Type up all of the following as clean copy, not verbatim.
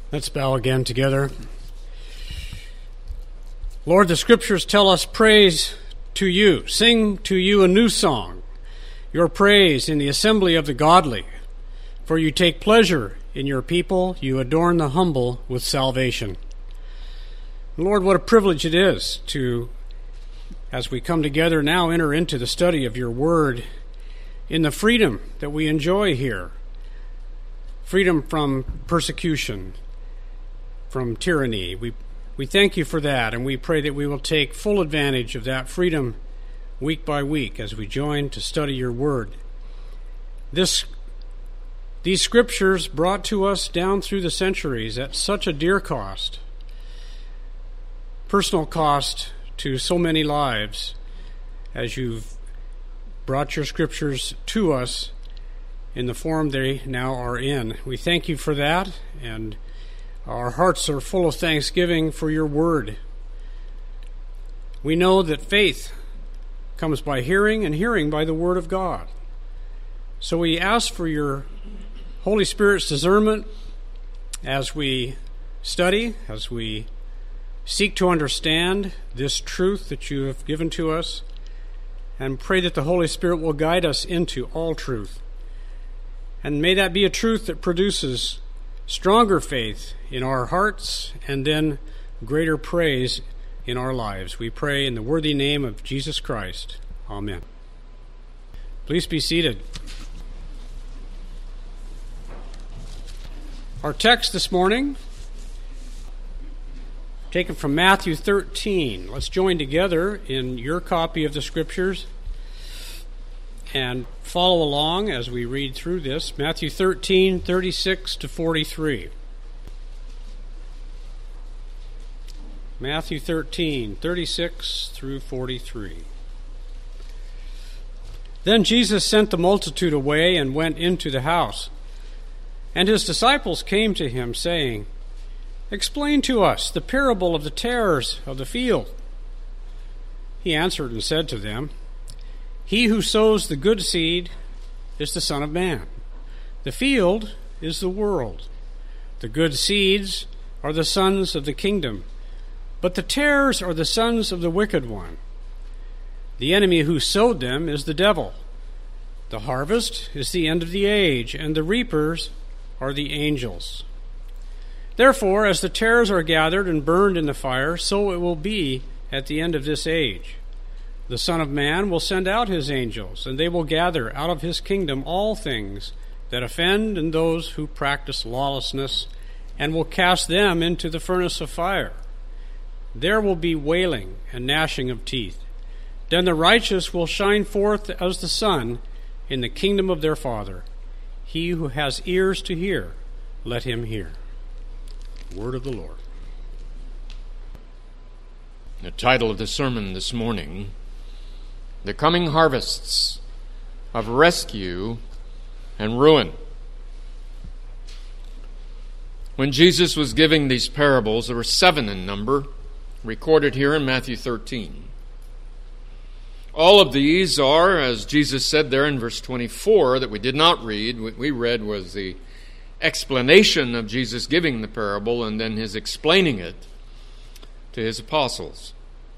Let's bow again together. Lord, the Scriptures tell us praise to you. Sing to you a new song, your praise in the assembly of the godly. For you take pleasure in your people, you adorn the humble with salvation. Lord, what a privilege it is to, as we come together now, enter into the study of your word in the freedom that we enjoy here. Freedom from persecution, from tyranny. We thank you for that, and we pray that we will take full advantage of that freedom week by week as we join to study your word. These scriptures brought to us down through the centuries at such a dear cost, personal cost to so many lives, as you've brought your scriptures to us in the form they now are in. We thank you for that, and our hearts are full of thanksgiving for your word. We know that faith comes by hearing, and hearing by the word of God. So we ask for your Holy Spirit's discernment as we study, as we seek to understand this truth that you have given to us, and pray that the Holy Spirit will guide us into all truth. And may that be a truth that produces stronger faith in our hearts and then greater praise in our lives. We pray in the worthy name of Jesus Christ. Amen. Please be seated. Our text this morning, taken from Matthew 13. Let's join together in your copy of the Scriptures and follow along as we read through this. Matthew 13, 36 to 43. Matthew 13, 36 through 43. Then Jesus sent the multitude away and went into the house. And his disciples came to him, saying, "Explain to us the parable of the tares of the field." He answered and said to them, "He who sows the good seed is the Son of Man. The field is the world. The good seeds are the sons of the kingdom, but the tares are the sons of the wicked one. The enemy who sowed them is the devil. The harvest is the end of the age, and the reapers are the angels. Therefore, as the tares are gathered and burned in the fire, so it will be at the end of this age. The Son of Man will send out his angels, and they will gather out of his kingdom all things that offend and those who practice lawlessness, and will cast them into the furnace of fire. There will be wailing and gnashing of teeth. Then the righteous will shine forth as the sun in the kingdom of their Father. He who has ears to hear, let him hear." Word of the Lord. The title of the sermon this morning, "The Coming Harvests of Rescue and Ruin." When Jesus was giving these parables, there were 7 in number, recorded here in Matthew 13. All of these are, as Jesus said there in verse 24, that we did not read. What we read was the explanation of Jesus giving the parable and then his explaining it to his apostles.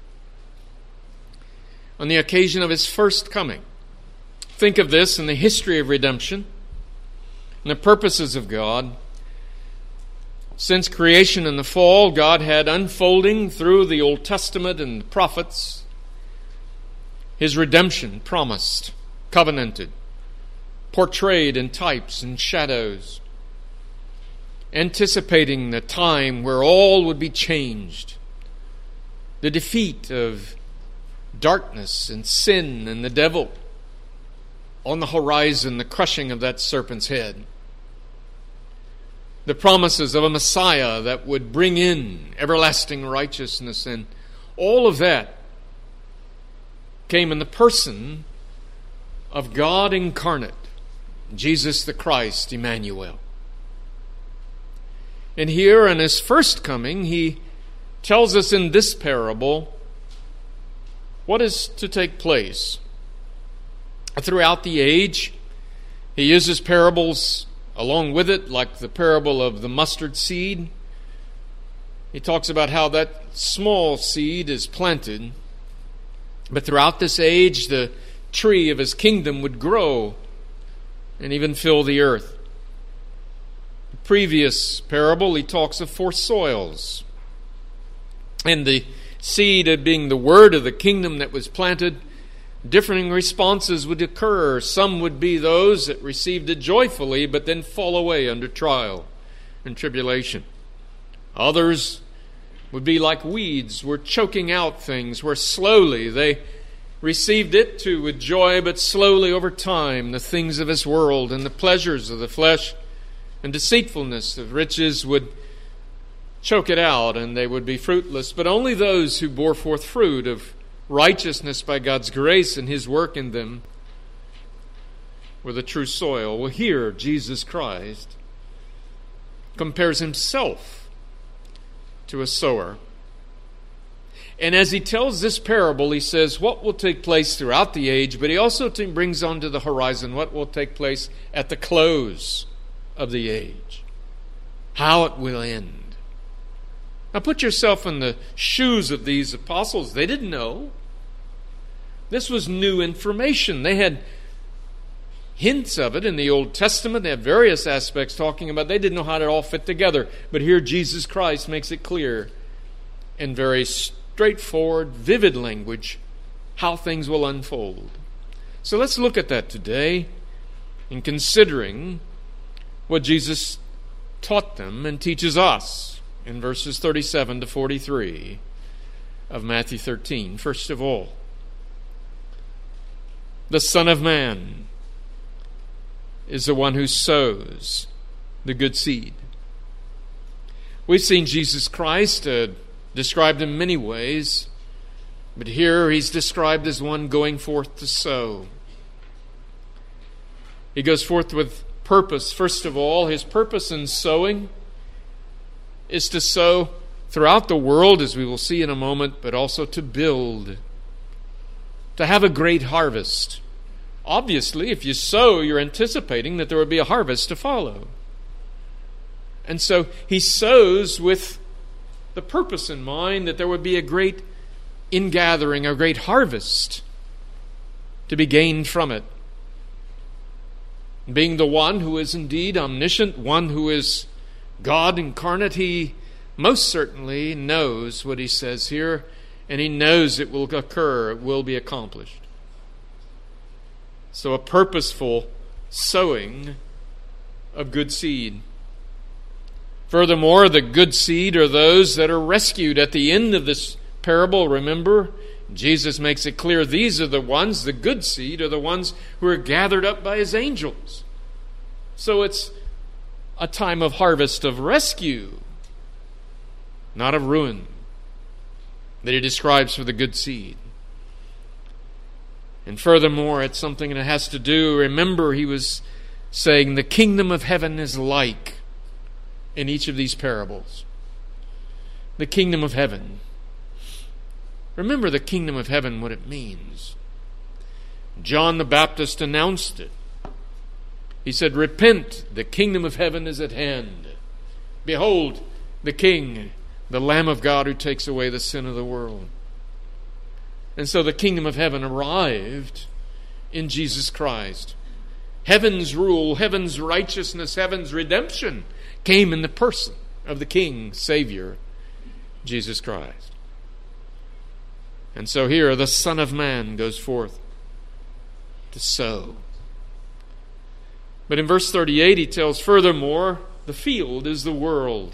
On the occasion of his first coming. Think of this in the history of redemption and the purposes of God. Since creation and the fall, God had unfolding through the Old Testament and the prophets his redemption promised, covenanted, portrayed in types and shadows, anticipating the time where all would be changed, the defeat of darkness and sin and the devil, on the horizon, the crushing of that serpent's head, the promises of a Messiah that would bring in everlasting righteousness, and all of that came in the person of God incarnate, Jesus the Christ, Emmanuel. And here in his first coming, he tells us in this parable what is to take place. Throughout the age, he uses parables along with it, like the parable of the mustard seed, He talks about how that small seed is planted, but throughout this age, the tree of his kingdom would grow and even fill the earth. The previous parable, he talks of 4 soils. And the seed of being the word of the kingdom that was planted, differing responses would occur. Some would be those that received it joyfully, but then fall away under trial and tribulation. Others would be like weeds, were choking out things, where slowly they received it too with joy, but slowly over time the things of this world and the pleasures of the flesh and deceitfulness of riches would choke it out, and they would be fruitless. But only those who bore forth fruit of righteousness by God's grace and his work in them were the true soil. Well, here Jesus Christ compares himself to a sower. And as he tells this parable, he says what will take place throughout the age, but he also brings onto the horizon what will take place at the close of the age, how it will end. Now put yourself in the shoes of these apostles. They didn't know. This was new information. They had hints of it in the Old Testament. They had various aspects talking about it. They didn't know how it all fit together. But here Jesus Christ makes it clear in very straightforward, vivid language how things will unfold. So let's look at that today in considering what Jesus taught them and teaches us in verses 37 to 43 of Matthew 13. First of all, the Son of Man is the one who sows the good seed. We've seen Jesus Christ described in many ways, but here he's described as one going forth to sow. He goes forth with purpose. First of all, his purpose in sowing is to sow throughout the world, as we will see in a moment, but also to build, to have a great harvest. Obviously, if you sow, you're anticipating that there will be a harvest to follow. And so he sows with the purpose in mind that there would be a great ingathering, a great harvest to be gained from it. Being the one who is indeed omniscient, one who is God incarnate, he most certainly knows what he says here, and he knows it will occur, it will be accomplished. So a purposeful sowing of good seed. Furthermore, the good seed are those that are rescued. At the end of this parable, remember, Jesus makes it clear these are the ones, the good seed, are the ones who are gathered up by his angels. So it's a time of harvest of rescue, not of ruin, that he describes for the good seed. And furthermore, it's something that has to do, remember he was saying the kingdom of heaven is like in each of these parables. The kingdom of heaven. Remember the kingdom of heaven, what it means. John the Baptist announced it. He said, "Repent, the kingdom of heaven is at hand. Behold, the King, the Lamb of God who takes away the sin of the world." And so the kingdom of heaven arrived in Jesus Christ. Heaven's rule, heaven's righteousness, heaven's redemption came in the person of the King, Savior, Jesus Christ. And so here the Son of Man goes forth to sow. But in verse 38 he tells, furthermore, the field is the world.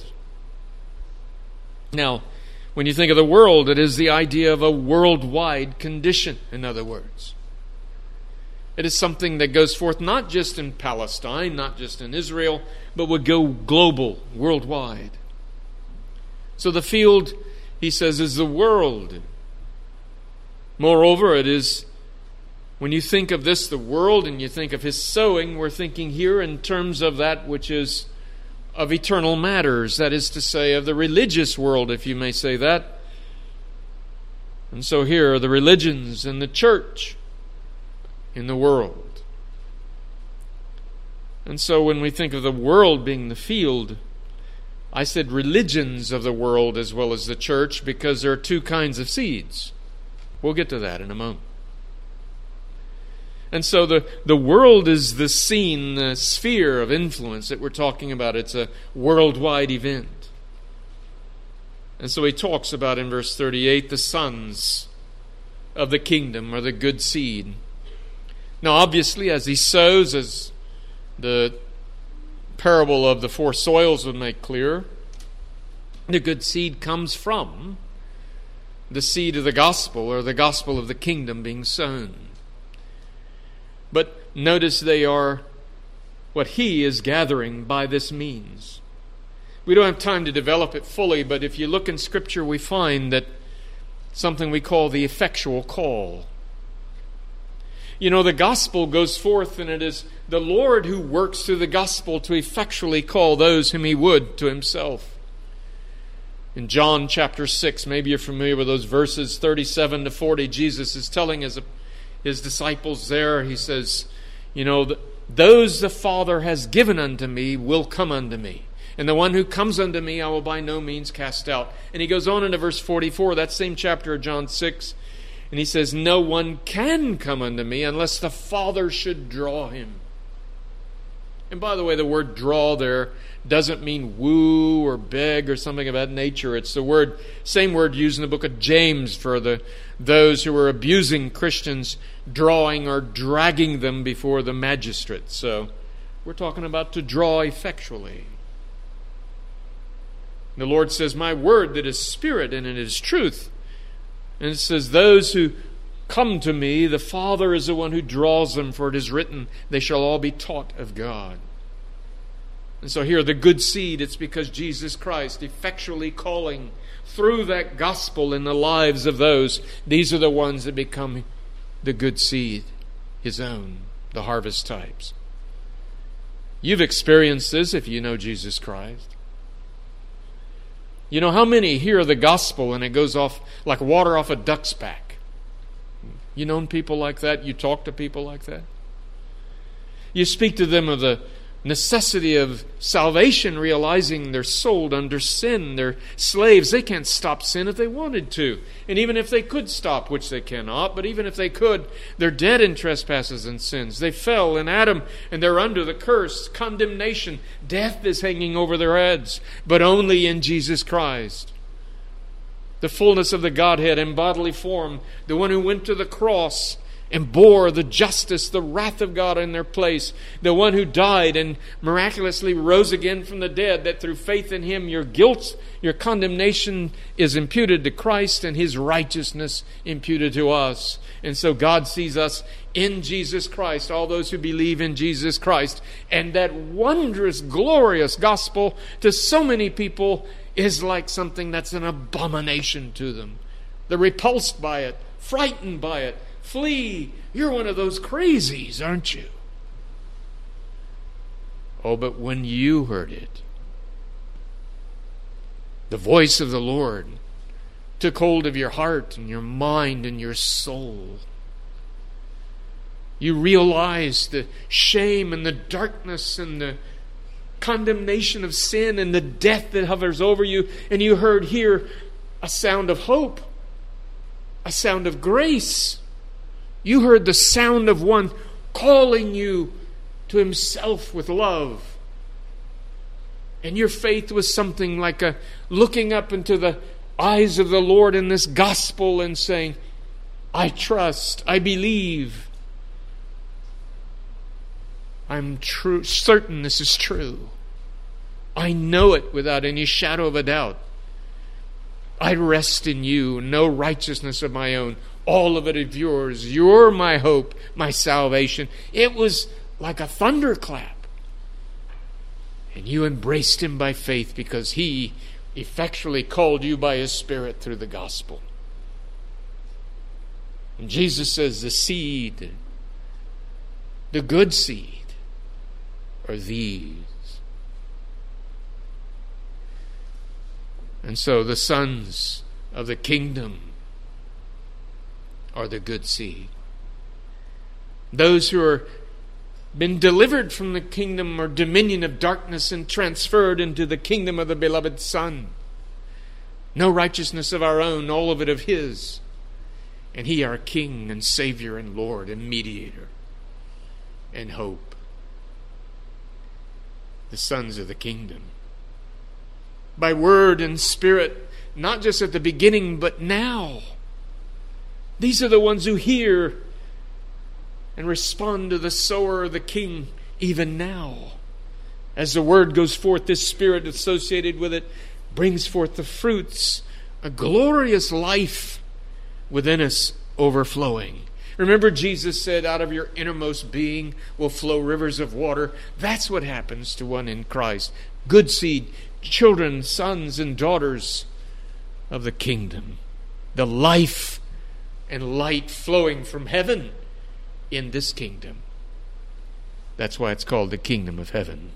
Now, when you think of the world, it is the idea of a worldwide condition, in other words. It is something that goes forth not just in Palestine, not just in Israel, but would go global, worldwide. So the field, he says, is the world. Moreover, it is, when you think of this, the world, and you think of his sowing, we're thinking here in terms of that which is of eternal matters, that is to say, of the religious world, if you may say that. And so here are the religions and the church in the world. And so when we think of the world being the field, I said religions of the world as well as the church because there are two kinds of seeds. We'll get to that in a moment. And so the world is the scene, the sphere of influence that we're talking about. It's a worldwide event. And so he talks about in verse 38, the sons of the kingdom are the good seed. Now obviously as he sows, as the parable of the four soils would make clear, the good seed comes from the seed of the gospel, or the gospel of the kingdom being sown. But notice they are what he is gathering by this means. We don't have time to develop it fully, but if you look in Scripture, we find that something we call the effectual call. You know, the gospel goes forth, and it is the Lord who works through the gospel to effectually call those whom he would to himself. In John chapter 6, maybe you're familiar with those verses 37 to 40, Jesus is telling his disciples there, he says, you know, those the Father has given unto me will come unto me. And the one who comes unto me I will by no means cast out. And he goes on into verse 44, that same chapter of John 6, and he says, no one can come unto me unless the Father should draw him. And by the way, the word draw there doesn't mean woo or beg or something of that nature. It's the same word used in the book of James for those who were abusing Christians, drawing or dragging them before the magistrate. So we're talking about to draw effectually. The Lord says, my word that is spirit and it is truth. And it says, those who come to me, the Father is the one who draws them, for it is written, they shall all be taught of God. And so here, the good seed, it's because Jesus Christ effectually calling through that gospel in the lives of those. These are the ones that become the good seed, his own, the harvest types. You've experienced this if you know Jesus Christ. You know, how many hear the gospel and it goes off like water off a duck's back? You known people like that? You talk to people like that? You speak to them of the necessity of salvation, realizing they're sold under sin. They're slaves. They can't stop sin if they wanted to. And even if they could stop, which they cannot, but even if they could, they're dead in trespasses and sins. They fell in Adam and they're under the curse, condemnation. Death is hanging over their heads, but only in Jesus Christ. The fullness of the Godhead in bodily form, the one who went to the cross and bore the justice, the wrath of God in their place, the one who died and miraculously rose again from the dead, that through faith in him your guilt, your condemnation is imputed to Christ and his righteousness imputed to us. And so God sees us in Jesus Christ, all those who believe in Jesus Christ. And that wondrous, glorious gospel to so many people is like something that's an abomination to them. They're repulsed by it, frightened by it. Flee. You're one of those crazies, aren't you? Oh, but when you heard it, the voice of the Lord took hold of your heart and your mind and your soul. You realized the shame and the darkness and the condemnation of sin and the death that hovers over you, and you heard here a sound of hope, a sound of grace. You heard the sound of one calling you to himself with love. And your faith was something like a looking up into the eyes of the Lord in this gospel and saying, I trust, I believe. I'm certain this is true. I know it without any shadow of a doubt. I rest in you, no righteousness of my own. All of it is yours. You're my hope, my salvation. It was like a thunderclap. And you embraced him by faith because he effectually called you by his Spirit through the gospel. And Jesus says the seed, the good seed, are these. And so the sons of the kingdom are the good seed. Those who are been delivered from the kingdom or dominion of darkness and transferred into the kingdom of the beloved Son. No righteousness of our own, all of it of His. And He our King and Savior and Lord and Mediator and hope. The sons of the kingdom. By word and spirit, not just at the beginning, but now. These are the ones who hear and respond to the sower of the King even now. As the word goes forth, this spirit associated with it brings forth the fruits, a glorious life within us overflowing. Remember, Jesus said, out of your innermost being will flow rivers of water. That's what happens to one in Christ. Good seed, children, sons and daughters of the kingdom. The life and light flowing from heaven in this kingdom. That's why it's called the kingdom of heaven.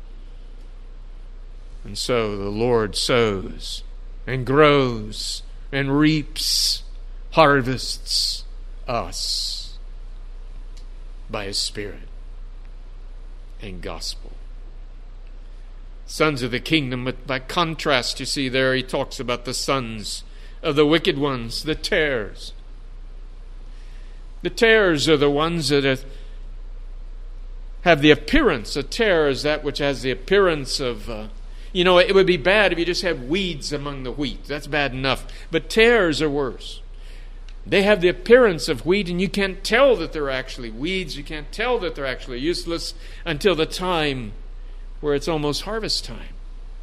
And so the Lord sows and grows and reaps, harvests us by His Spirit and gospel. Sons of the kingdom, but by contrast, you see there, He talks about the sons of the wicked ones, the tares. The tares are the ones that have the appearance. A tare is that which has the appearance of... it would be bad if you just had weeds among the wheat. That's bad enough. But tares are worse. They have the appearance of wheat, and you can't tell that they're actually weeds. You can't tell that they're actually useless until the time where it's almost harvest time.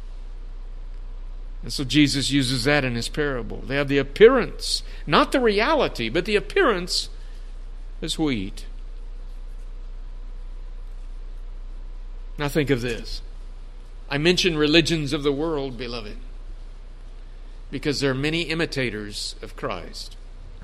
And so Jesus uses that in His parable. They have the appearance, not the reality, but the appearance as wheat. Now think of this. I mention religions of the world, beloved, because there are many imitators of Christ.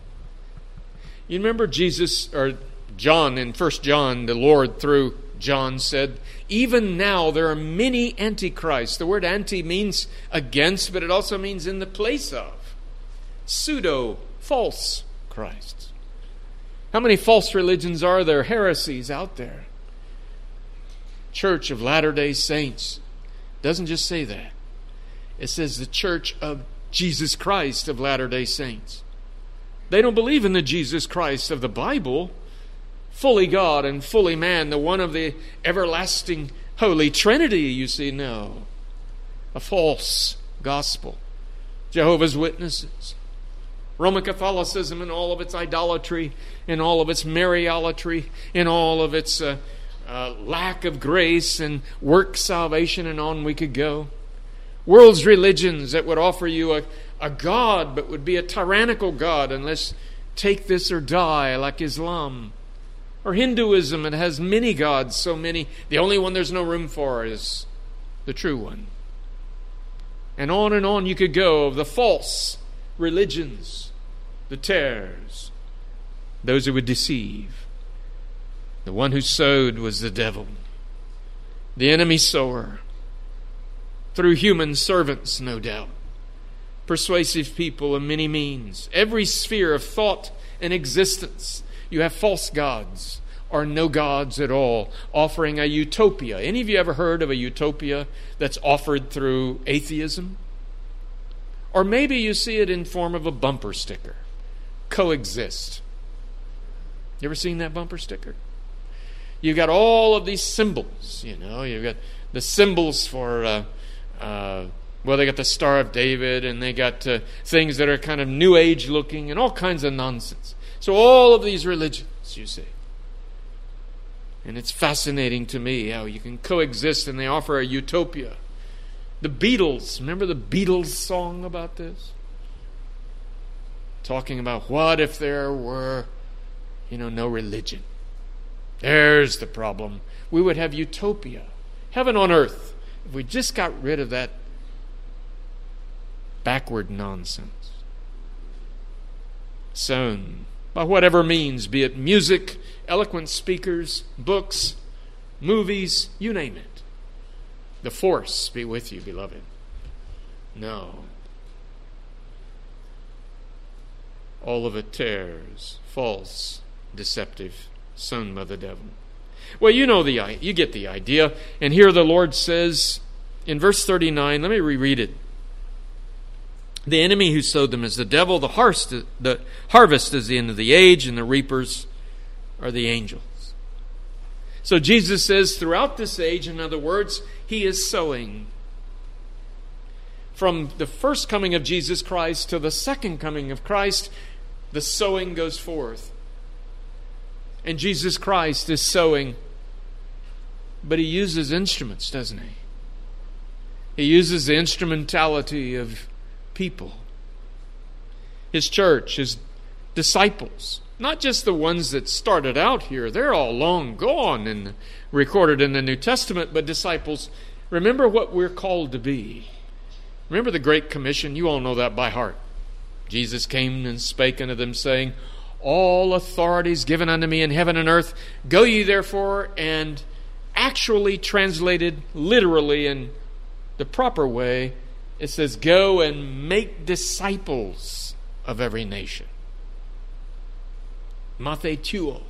You remember Jesus, or John, in 1 John, the Lord through John said, even now there are many antichrists. The word anti means against, but it also means in the place of. Pseudo, false Christs. How many false religions are there, heresies out there? Church of Latter-day Saints doesn't just say that. It says the Church of Jesus Christ of Latter-day Saints. They don't believe in the Jesus Christ of the Bible, fully God and fully man, the one of the everlasting Holy Trinity, you see. No. A false gospel. Jehovah's Witnesses. Roman Catholicism and all of its idolatry, and all of its Mariolatry, and all of its lack of grace and work salvation, and on we could go. World's religions that would offer you a God, but would be a tyrannical God unless take this or die, like Islam. Or Hinduism, it has many gods, so many. The only one there's no room for is the true one. And on you could go of the false religions, the tares, those who would deceive. The one who sowed was the devil, the enemy sower, through human servants, no doubt. Persuasive people of many means. Every sphere of thought and existence, you have false gods or no gods at all, offering a utopia. Any of you ever heard of a utopia that's offered through atheism? Or maybe you see it in form of a bumper sticker. Coexist. You ever seen that bumper sticker? You've got all of these symbols, You've got the symbols for, they got the Star of David, and they got things that are kind of New Age looking, and all kinds of nonsense. So all of these religions, you see. And it's fascinating to me how you can coexist, and they offer a utopia. The Beatles, remember the Beatles song about this? Talking about what if there were, no religion. There's the problem. We would have utopia, heaven on earth, if we just got rid of that backward nonsense. Sown by whatever means, be it music, eloquent speakers, books, movies, you name it. The force be with you, beloved. No. All of it tares, false, deceptive, sown by the devil. Well, you get the idea. And here the Lord says in verse 39, let me reread it. The enemy who sowed them is the devil. The harvest is the end of the age, and the reapers are the angels. So Jesus says throughout this age, in other words, he is sowing. From the first coming of Jesus Christ to the second coming of Christ, the sowing goes forth. And Jesus Christ is sowing, but he uses instruments, doesn't he? He uses the instrumentality of people. His church, his disciples, not just the ones that started out here, they're all long gone and recorded in the New Testament, but disciples, remember what we're called to be. Remember the Great Commission? You all know that by heart. Jesus came and spake unto them, saying, all authority is given unto me in heaven and earth. Go ye therefore, and actually translated literally in the proper way, it says, go and make disciples of every nation. Mathetuo.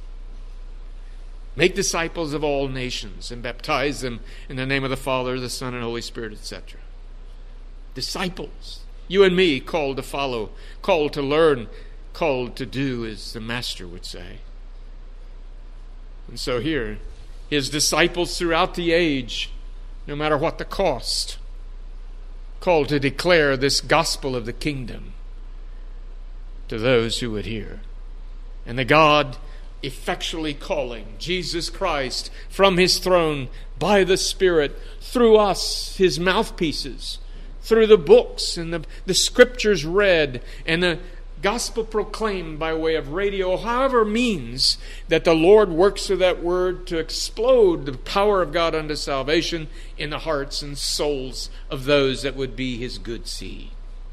Make disciples of all nations and baptize them in the name of the Father, the Son, and Holy Spirit, etc. Disciples. You and me, called to follow, called to learn, called to do, as the Master would say. And so here, his disciples throughout the age, no matter what the cost, called to declare this gospel of the kingdom to those who would hear. And the God effectually calling Jesus Christ from his throne by the Spirit through us, his mouthpieces, through the books and the scriptures read and the gospel proclaimed by way of radio, however means that the Lord works through that word to explode the power of God unto salvation in the hearts and souls of those that would be his good seed.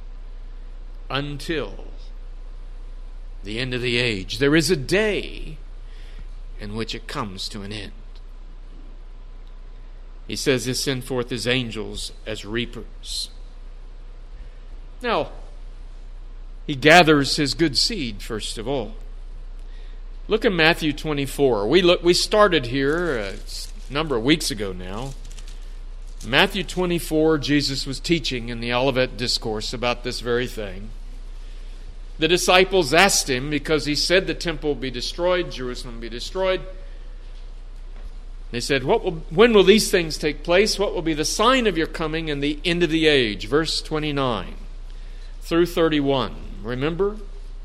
Until the end of the age, there is a day in which it comes to an end. He says he sent forth his angels as reapers. Now, he gathers his good seed, first of all. Look at Matthew 24. We started here a number of weeks ago now. Matthew 24, Jesus was teaching in the Olivet Discourse about this very thing. The disciples asked him, because he said the temple will be destroyed, Jerusalem will be destroyed. They said, when will these things take place? What will be the sign of your coming and the end of the age? Verse 29 through 31. Remember?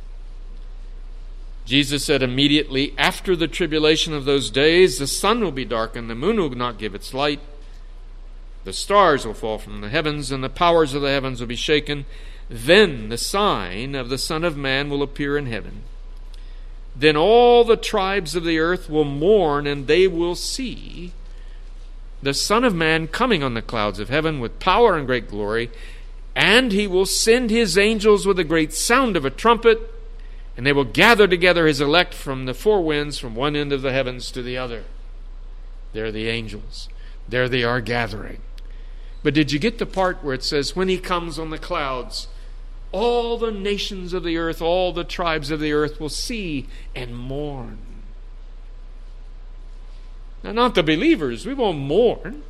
Jesus said, immediately after the tribulation of those days, the sun will be darkened, the moon will not give its light, the stars will fall from the heavens, and the powers of the heavens will be shaken. Then the sign of the Son of Man will appear in heaven. Then all the tribes of the earth will mourn, and they will see the Son of Man coming on the clouds of heaven with power and great glory. And he will send his angels with a great sound of a trumpet, and they will gather together his elect from the four winds, from one end of the heavens to the other. They're the angels. There they are gathering. But did you get the part where it says, when he comes on the clouds, all the nations of the earth, all the tribes of the earth will see and mourn. Now, not the believers. We won't mourn.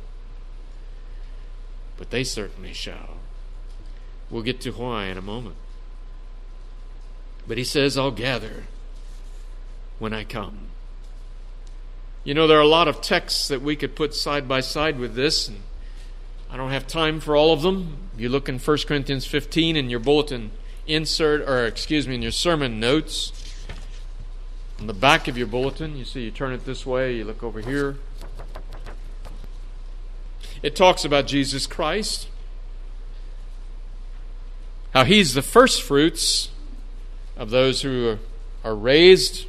But they certainly shall. We'll get to why in a moment. But he says, I'll gather when I come. You know, there are a lot of texts that we could put side by side with this, and I don't have time for all of them. You look in 1 Corinthians 15 in your bulletin in your sermon notes. On the back of your bulletin, you see, you turn it this way, you look over here. It talks about Jesus Christ, how he's the first fruits of those who are raised.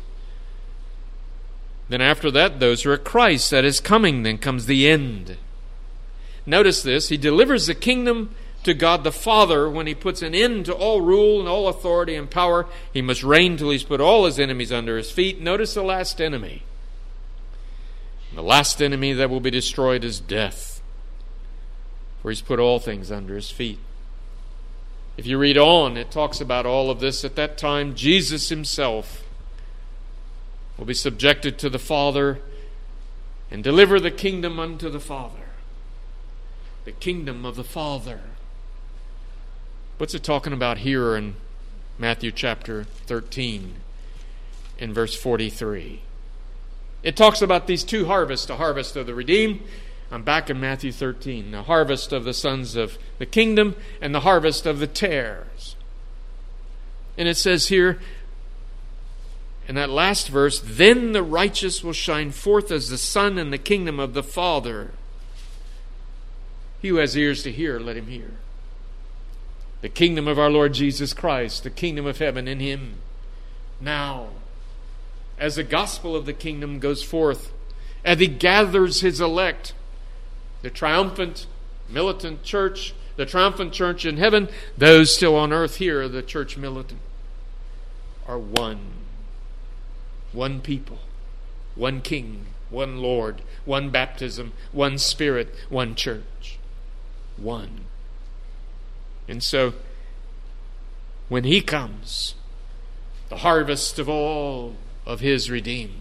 Then after that, those who are Christ, that is coming, then comes the end. Notice this, he delivers the kingdom to God the Father when he puts an end to all rule and all authority and power. He must reign till he's put all his enemies under his feet. Notice the last enemy. The last enemy that will be destroyed is death, for he's put all things under his feet. If you read on, it talks about all of this. At that time, Jesus himself will be subjected to the Father, and deliver the kingdom unto the Father. The kingdom of the Father. What's it talking about here in Matthew chapter 13 in verse 43? It talks about these two harvests, the harvest of the redeemed. I'm back in Matthew 13. The harvest of the sons of the kingdom and the harvest of the tares. And it says here, in that last verse, then the righteous will shine forth as the sun in the kingdom of the Father. He who has ears to hear, let him hear. The kingdom of our Lord Jesus Christ, the kingdom of heaven in Him. Now, as the gospel of the kingdom goes forth, as He gathers His elect, the triumphant, militant church, the triumphant church in heaven, those still on earth here, the church militant, are one. One people, one King, one Lord, one baptism, one Spirit, one church. One. And so, when He comes, the harvest of all of His redeemed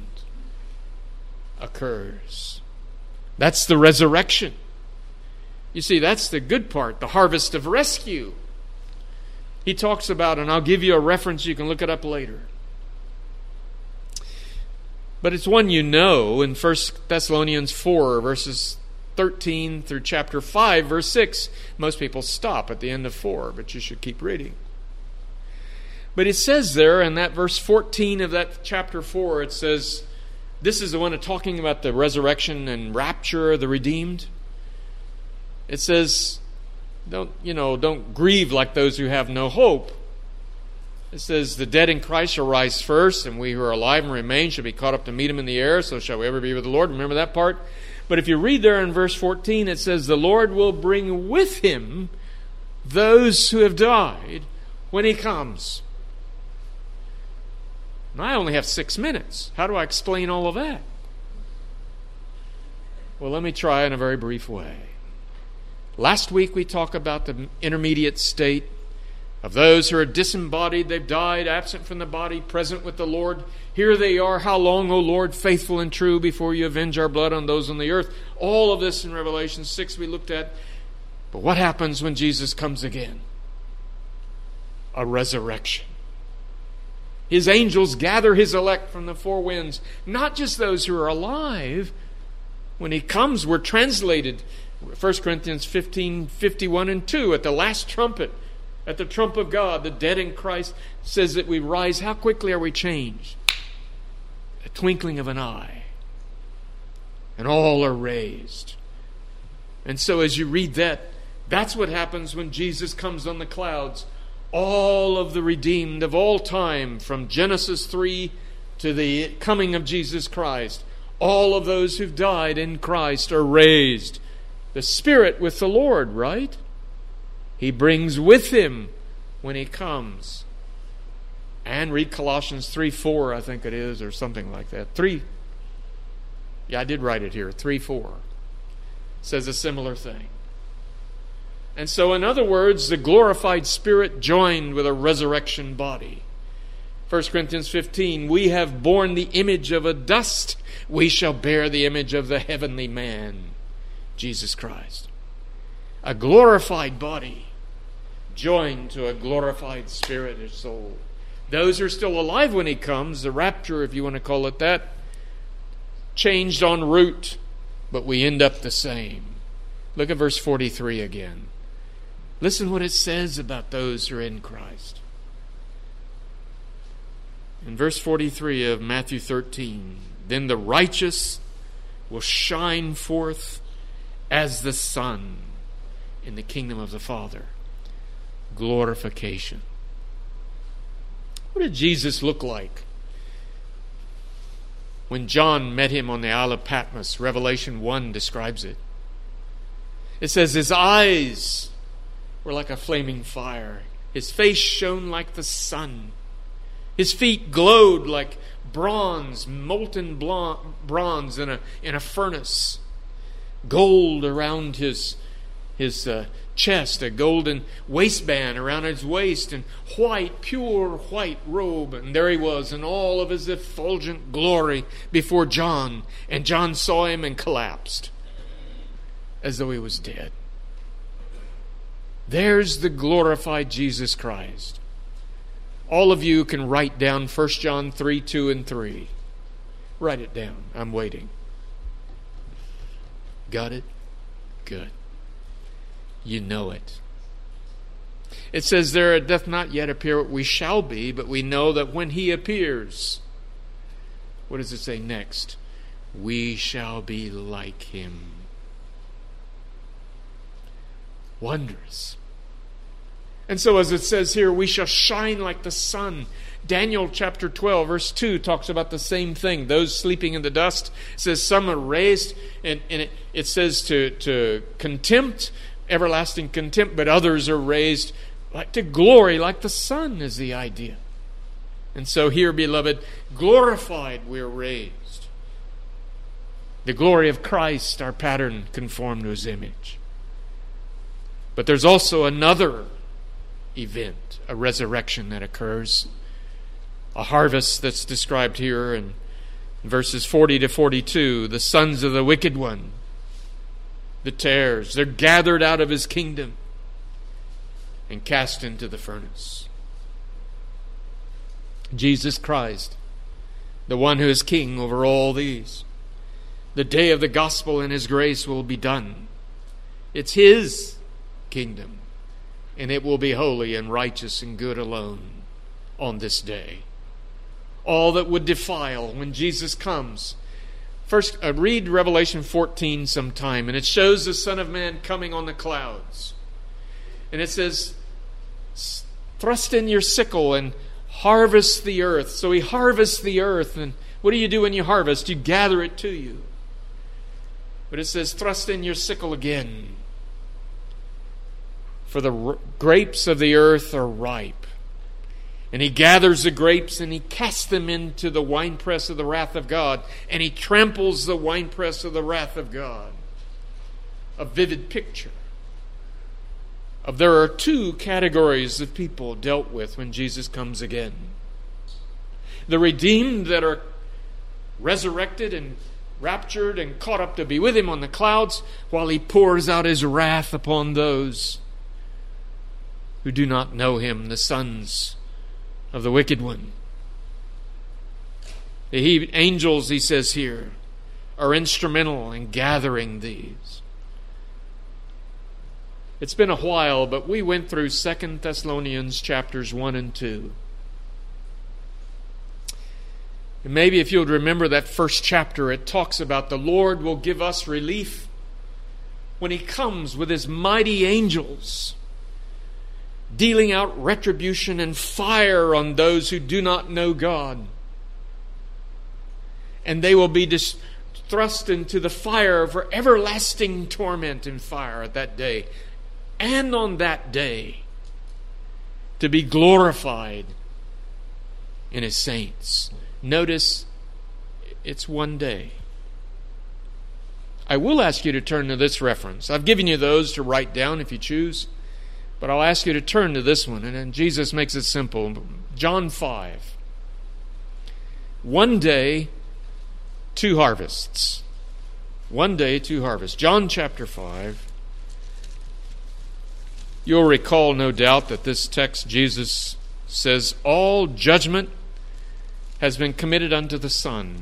occurs. That's the resurrection. You see, that's the good part, the harvest of rescue. He talks about, and I'll give you a reference, you can look it up later. But it's one you know in 1 Thessalonians 4, verses 13 through chapter 5, verse 6. Most people stop at the end of 4, but you should keep reading. But it says there in that verse 14 of that chapter 4, it says, this is the one talking about the resurrection and rapture of the redeemed. It says, don't grieve like those who have no hope. It says, the dead in Christ shall rise first, and we who are alive and remain shall be caught up to meet Him in the air, so shall we ever be with the Lord. Remember that part? But if you read there in verse 14, it says, the Lord will bring with Him those who have died when He comes. And I only have 6 minutes. How do I explain all of that? Well, let me try in a very brief way. Last week we talked about the intermediate state of those who are disembodied. They've died, absent from the body, present with the Lord. Here they are. How long, O Lord, faithful and true, before you avenge our blood on those on the earth? All of this in Revelation 6 we looked at. But what happens when Jesus comes again? A resurrection. His angels gather His elect from the four winds, not just those who are alive. When He comes, we're translated, 1 Corinthians 15:51 and 2, at the last trumpet, at the trump of God, the dead in Christ, says that we rise. How quickly are we changed? A twinkling of an eye. And all are raised. And so as you read that, that's what happens when Jesus comes on the clouds. All of the redeemed of all time, from Genesis 3 to the coming of Jesus Christ, all of those who've died in Christ are raised. The Spirit with the Lord, right? He brings with Him when He comes. And read Colossians 3:4, I think it is, or something like that. 3. Yeah, I did write it here. 3:4 says a similar thing. And so, in other words, the glorified Spirit joined with a resurrection body. 1 Corinthians 15, we have borne the image of a dust, we shall bear the image of the heavenly man, Jesus Christ. A glorified body joined to a glorified spirit or soul. Those who are still alive when He comes, the rapture, if you want to call it that, changed en route, but we end up the same. Look at verse 43 again. Listen what it says about those who are in Christ. In verse 43 of Matthew 13, then the righteous will shine forth as the sun in the kingdom of the Father. Glorification. What did Jesus look like when John met Him on the Isle of Patmos? Revelation 1 describes it. It says His eyes were like a flaming fire. His face shone like the sun. His feet glowed like bronze, molten bronze in a furnace. Gold around his his chest, a golden waistband around his waist, and white, pure white robe. And there he was in all of his effulgent glory before John. And John saw him and collapsed as though he was dead. There's the glorified Jesus Christ. All of you can write down 1 John 3, 2, and 3. Write it down. I'm waiting. Got it? Good. You know it. It says there, it doth not yet appear what we shall be, but we know that when he appears, what does it say next? We shall be like him. Wondrous. And so as it says here, we shall shine like the sun. Daniel chapter 12, verse 2 talks about the same thing. Those sleeping in the dust, it says some are raised, and it says to contempt, everlasting contempt, but others are raised like to glory, like the sun is the idea. And so here, beloved, glorified we're raised. The glory of Christ, our pattern, conformed to his image. But there's also another event, a resurrection that occurs. A harvest that's described here in verses 40 to 42. The sons of the wicked one, the tares, they're gathered out of his kingdom and cast into the furnace. Jesus Christ, the one who is king over all these. The day of the gospel and his grace will be done. It's his kingdom, and it will be holy and righteous and good alone on this day. All that would defile when Jesus comes. First, read Revelation 14 sometime, and it shows the Son of Man coming on the clouds. And it says, thrust in your sickle and harvest the earth. So he harvests the earth, and what do you do when you harvest? You gather it to you. But it says, thrust in your sickle again. For the grapes of the earth are ripe. And he gathers the grapes and he casts them into the winepress of the wrath of God. And he tramples the winepress of the wrath of God. A vivid picture of there are two categories of people dealt with when Jesus comes again. The redeemed that are resurrected and raptured and caught up to be with him on the clouds, while he pours out his wrath upon those who do not know him, the sons of the wicked one. The angels, he says here, are instrumental in gathering these. It's been a while, but we went through 2 Thessalonians chapters 1 and 2. And maybe if you'll remember that first chapter, it talks about the Lord will give us relief when he comes with his mighty angels, dealing out retribution and fire on those who do not know God. And they will be thrust into the fire for everlasting torment and fire at that day. And on that day, to be glorified in his saints. Notice, it's one day. I will ask you to turn to this reference. I've given you those to write down if you choose. But I'll ask you to turn to this one. And then Jesus makes it simple. John 5. One day, two harvests. One day, two harvests. John chapter 5. You'll recall, no doubt, that this text, Jesus says, all judgment has been committed unto the Son.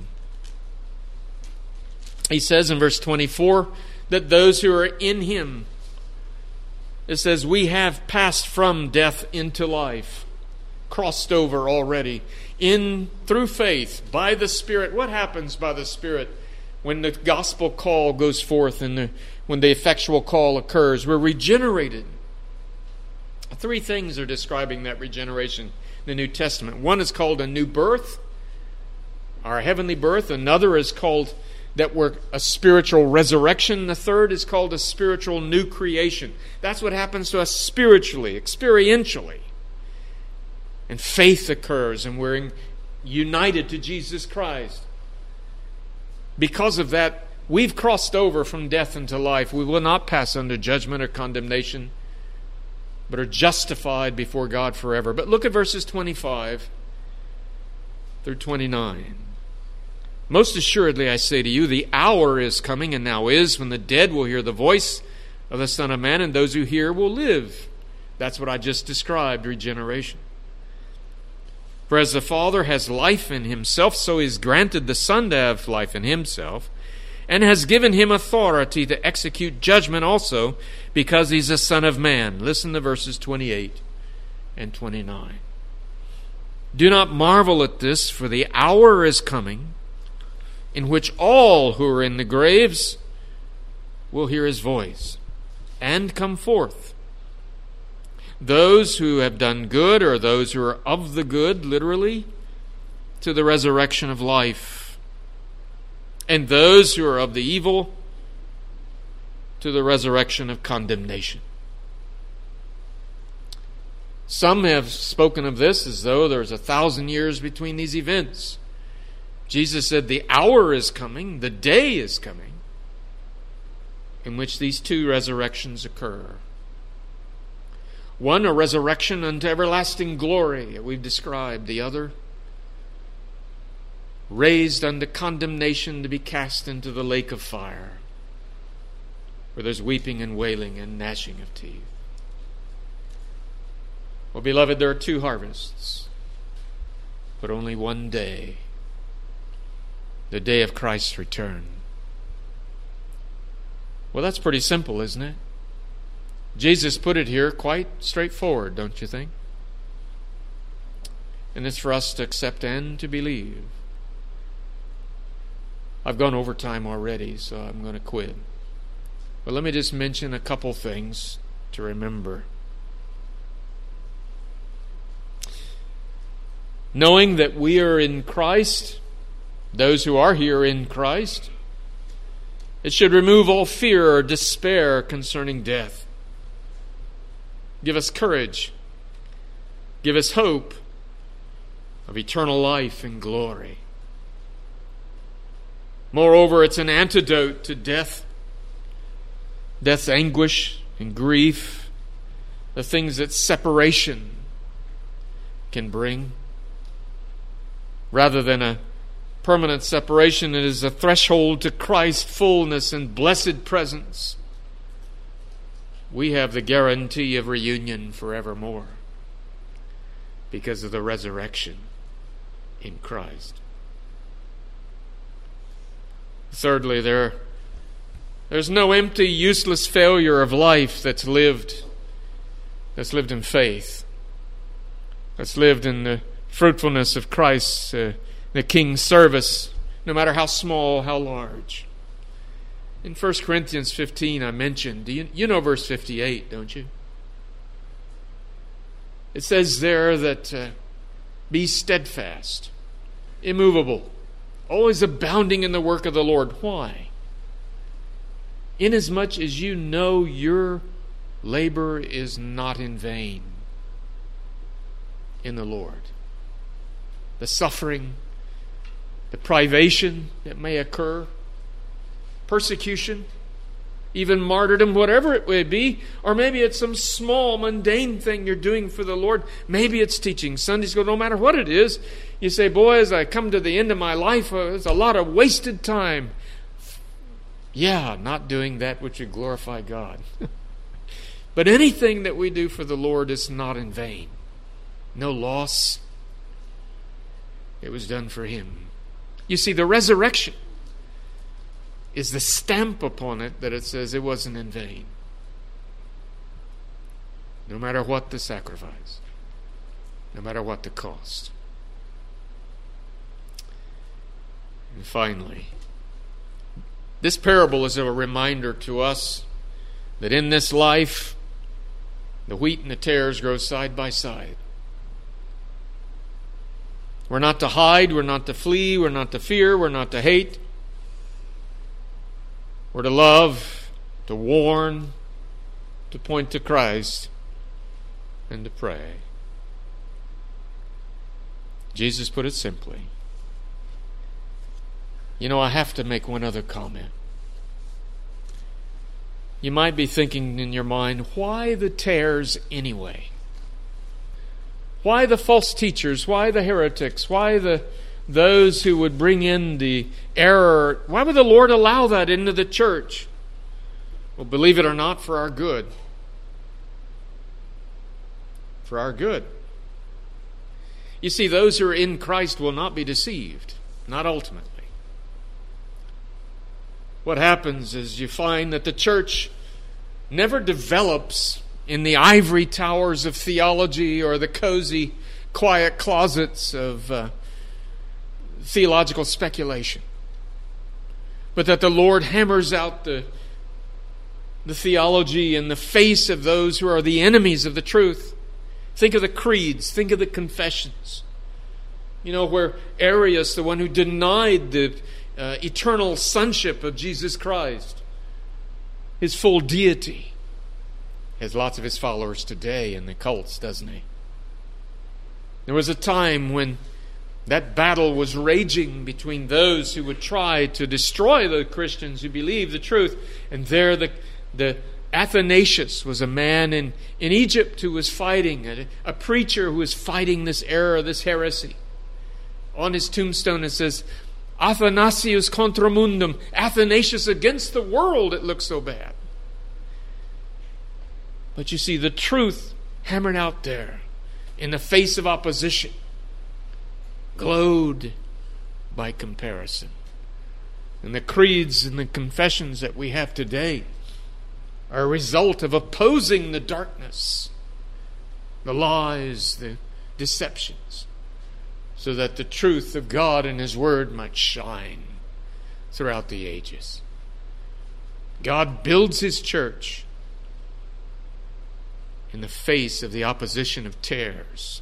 He says in verse 24 that those who are in him, it says, we have passed from death into life, crossed over already, through faith, by the Spirit. What happens by the Spirit when the gospel call goes forth and when the effectual call occurs? We're regenerated. Three things are describing that regeneration in the New Testament. One is called a new birth, our heavenly birth. Another is called that we're a spiritual resurrection. The third is called a spiritual new creation. That's what happens to us spiritually, experientially. And faith occurs, and we're united to Jesus Christ. Because of that We've crossed over from death into life. We will not pass under judgment or condemnation, but are justified before God forever. But look at verses 25 through 29. Most assuredly, I say to you, the hour is coming, and now is, when the dead will hear the voice of the Son of Man, and those who hear will live. That's what I just described, regeneration. For as the Father has life in himself, so he has granted the Son to have life in himself, and has given him authority to execute judgment also, because he's a Son of Man. Listen to verses 28 and 29. Do not marvel at this, for the hour is coming in which all who are in the graves will hear his voice and come forth. Those who have done good, or those who are of the good, literally, to the resurrection of life. And those who are of the evil, to the resurrection of condemnation. Some have spoken of this as though there's 1,000 years between these events. Jesus said the hour is coming, the day is coming, in which these two resurrections occur. One, a resurrection unto everlasting glory, that we've described. The other, raised unto condemnation to be cast into the lake of fire, where there's weeping and wailing and gnashing of teeth. Well, beloved, there are two harvests, but only one day. The day of Christ's return. Well, that's pretty simple, isn't it? Jesus put it here quite straightforward, don't you think? And it's for us to accept and to believe. I've gone over time already, so I'm going to quit. But let me just mention a couple things to remember. Knowing that we are in Christ, those who are here in Christ, it should remove all fear or despair concerning death. Give us courage. Give us hope of eternal life and glory. Moreover, it's an antidote to death, death's anguish and grief, the things that separation can bring. Rather than a permanent separation, it is a threshold to Christ's fullness and blessed presence. We have the guarantee of reunion forevermore because of the resurrection in Christ. Thirdly, there's no empty, useless failure of life that's lived in faith, that's lived in the fruitfulness of Christ's the King's service, no matter how small, how large. In 1 Corinthians 15, I mentioned, you know verse 58, don't you? It says there that be steadfast, immovable, always abounding in the work of the Lord. Why? Inasmuch as you know your labor is not in vain in the Lord. The suffering, the privation that may occur, persecution, even martyrdom, whatever it may be, or maybe it's some small, mundane thing you're doing for the Lord. Maybe it's teaching Sunday school. No matter what it is, you say, boy, as I come to the end of my life, it's a lot of wasted time. Yeah, not doing that which would glorify God. But anything that we do for the Lord is not in vain. No loss. It was done for Him. You see, the resurrection is the stamp upon it that it says it wasn't in vain. No matter what the sacrifice, no matter what the cost. And finally, this parable is a reminder to us that in this life, the wheat and the tares grow side by side. We're not to hide, we're not to flee, we're not to fear, we're not to hate. We're to love, to warn, to point to Christ, and to pray. Jesus put it simply. You know, I have to make one other comment. You might be thinking in your mind, why the tares anyway? Why the false teachers? Why the heretics? Why those who would bring in the error? Why would the Lord allow that into the church? Well, believe it or not, for our good. For our good. You see, those who are in Christ will not be deceived, not ultimately. What happens is you find that the church never develops in the ivory towers of theology or the cozy, quiet closets of theological speculation, but that the Lord hammers out the theology in the face of those who are the enemies of the truth. Think of the creeds. Think of the confessions. You know, where Arius, the one who denied the eternal sonship of Jesus Christ, his full deity, has lots of his followers today in the cults, doesn't he? There was a time when that battle was raging between those who would try to destroy the Christians who believed the truth, and there the Athanasius was a man in Egypt who was fighting, a preacher who was fighting this error, this heresy. On his tombstone it says, Athanasius contra mundum, Athanasius against the world. It looks so bad. But you see, the truth hammered out there in the face of opposition glowed by comparison. And the creeds and the confessions that we have today are a result of opposing the darkness, the lies, the deceptions, so that the truth of God and His Word might shine throughout the ages. God builds His church in the face of the opposition of tares.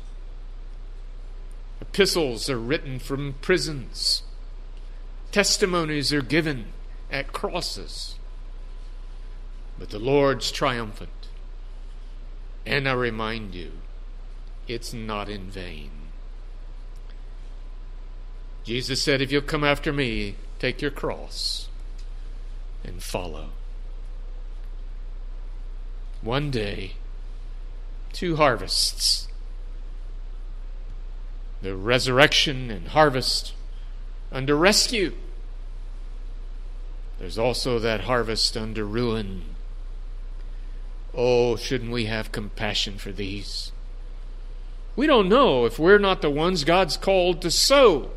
Epistles are written from prisons. Testimonies are given at crosses. But the Lord's triumphant. And I remind you, it's not in vain. Jesus said, if you'll come after me, take your cross and follow. One day, 2 harvests. The resurrection and harvest under rescue. There's also that harvest under ruin. Oh, shouldn't we have compassion for these? We don't know if we're not the ones God's called to sow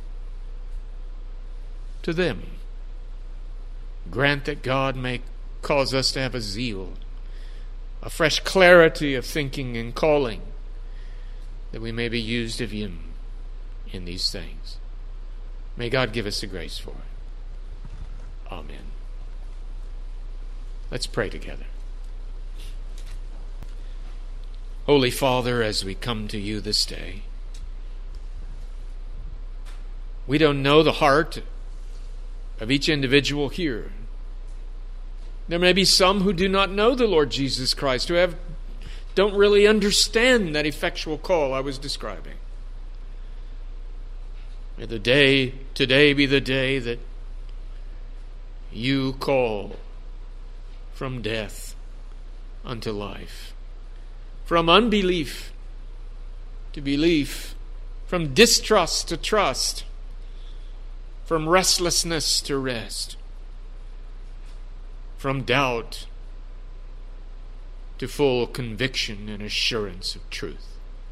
to them. Grant that God may cause us to have a zeal, a fresh clarity of thinking and calling, that we may be used of Him in these things. May God give us the grace for it. Amen. Let's pray together. Holy Father, as we come to you this day, we don't know the heart of each individual here. There may be some who do not know the Lord Jesus Christ, who don't really understand that effectual call I was describing. May the day today be the day that you call from death unto life, from unbelief to belief, from distrust to trust, from restlessness to rest, from doubt to full conviction and assurance of truth.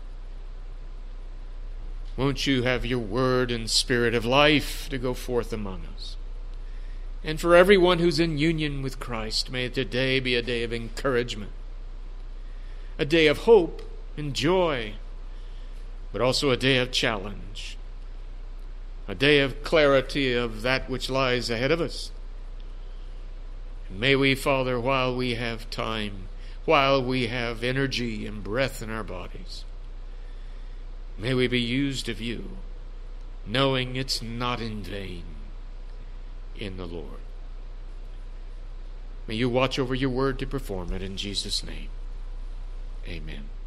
Won't you have your word and spirit of life to go forth among us? And for everyone who's in union with Christ, may today be a day of encouragement, a day of hope and joy, but also a day of challenge, a day of clarity of that which lies ahead of us. And may we, Father, while we have time, while we have energy and breath in our bodies, may we be used of you, knowing it's not in vain in the Lord. May you watch over your word to perform it in Jesus' name. Amen.